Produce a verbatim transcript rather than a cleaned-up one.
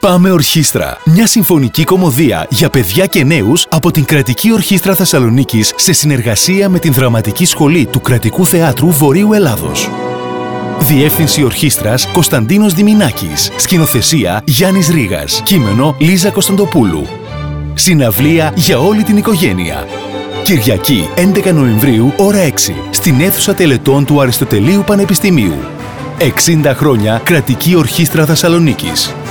Πάμε Ορχήστρα. Μια συμφωνική κωμωδία για παιδιά και νέους από την Κρατική Ορχήστρα Θεσσαλονίκης σε συνεργασία με την Δραματική Σχολή του Κρατικού Θεάτρου Βορείου Ελλάδος. Διεύθυνση Ορχήστρας Κωνσταντίνος Διμινάκης. Σκηνοθεσία Γιάννης Ρήγας. Κείμενο Λίζα Κωνσταντοπούλου. Συναυλία για όλη την οικογένεια. Κυριακή έντεκα Νοεμβρίου, ώρα έξι, στην αίθουσα τελετών του Αριστοτελείου Πανεπιστημίου. εξήντα χρόνια Κρατική Ορχήστρα Θεσσαλονίκης.